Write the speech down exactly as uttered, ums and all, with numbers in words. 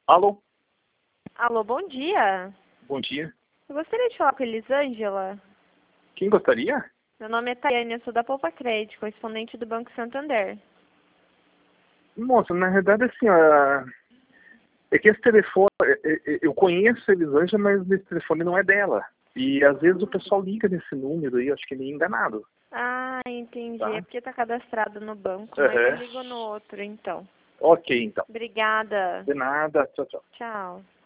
Alô? Alô, bom dia. Bom dia. Eu gostaria de falar com a Elisângela. Quem gostaria? Meu nome é Tayane, eu sou da Poupa Crédito, correspondente do Banco Santander. Moça, na verdade, assim, ó, é que esse telefone, é- é- eu conheço a Elisângela, mas esse telefone não é dela. E às vezes o pessoal liga nesse número aí, acho que ele é enganado. Ah, entendi. Tá? É porque tá cadastrado no banco, mas eu Aham. ligo no outro, então. Ok, então. Obrigada. De nada. Tchau, tchau. Tchau.